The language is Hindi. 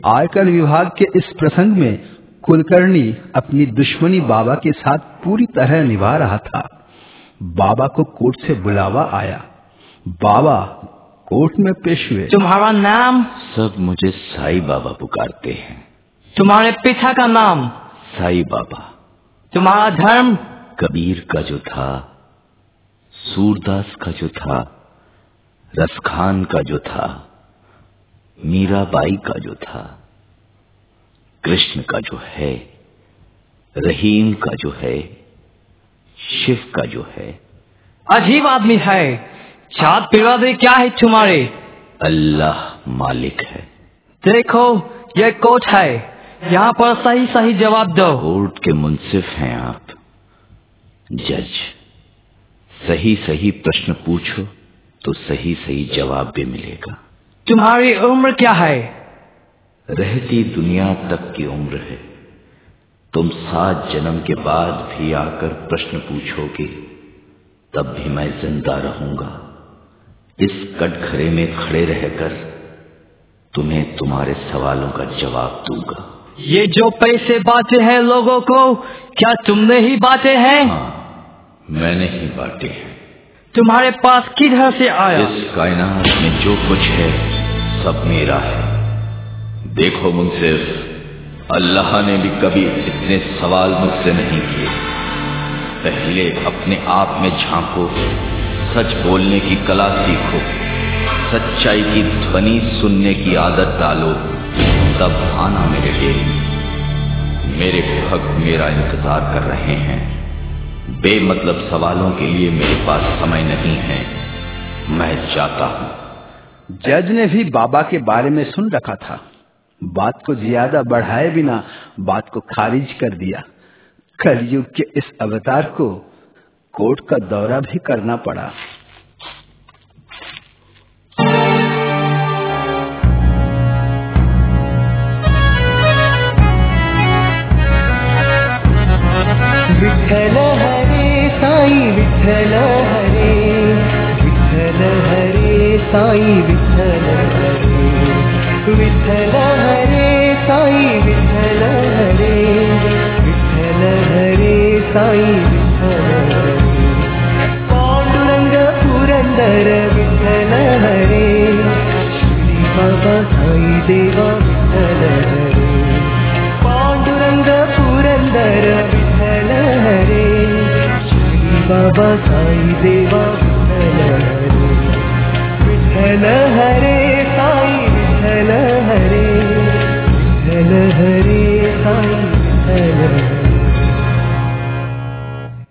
आयकर विभाग के इस प्रसंग में कुलकर्णी अपनी दुश्मनी बाबा के साथ पूरी तरह निभा रहा था। बाबा को कोर्ट से बुलावा आया। बाबा कोर्ट में पेश हुए। तुम्हारा नाम? सब मुझे साईं बाबा पुकारते हैं। तुम्हारे पिता का नाम? साईं बाबा। तुम्हारा धर्म? कबीर का जो था, सूरदास का जो था, रसखान का जो था, मीराबाई का जो था, कृष्ण का जो है, रहीम का जो है, शिव का जो है। अजीब आदमी है। जात बिरादरी क्या है तुम्हारे? अल्लाह मालिक है। देखो ये कोर्ट है, यहाँ पर सही सही जवाब दो। कोर्ट के मुंसिफ हैं आप। जज, सही सही प्रश्न पूछो तो सही सही जवाब भी मिलेगा। तुम्हारी उम्र क्या है? रहती दुनिया तक की उम्र है। तुम 7 जन्म के बाद भी आकर प्रश्न पूछोगे तब भी मैं जिंदा रहूंगा। इस कटघरे में खड़े रहकर तुम्हें तुम्हारे सवालों का जवाब दूंगा। ये जो पैसे बांटे हैं लोगों को, क्या तुमने ही बांटे हैं? हाँ, मैंने ही बांटे हैं। तुम्हारे पास किधर से आया? इस कायनात में जो कुछ है सब मेरा है। देखो मुंसिफ, अल्लाह ने भी कभी इतने सवाल मुझसे नहीं किए। पहले अपने आप में झांको, सच बोलने की कला सीखो, सच्चाई की ध्वनि सुनने की आदत डालो, तब आना मेरे डेरे। मेरे भक्त मेरा इंतजार कर रहे हैं। बेमतलब सवालों के लिए मेरे पास समय नहीं है। मैं जाता हूँ। जज ने भी बाबा के बारे में सुन रखा था। बात को ज्यादा बढ़ाए बिना बात को खारिज कर दिया। कलयुग के इस अवतार को कोर्ट का दौरा भी करना पड़ा। विठ्ठल हरे साईं विठ्ठल हरे, विठ्ठल हरे साईं विठ्ठल हरे, विठ्ठल हरे साईं विठ्ठल हरे, विठ्ठल हरे साईं विठ्ठल हरे। पांडुरंग पुरंदर विठ्ठल हरे, श्री बाबा साईं देवा विठ्ठल हरे। पांडुरंग पुरंदर विठ्ठल हरे, श्री बाबा साईं देवा विठ्ठल हरे, विठ्ठल हरे साईं विठ्ठल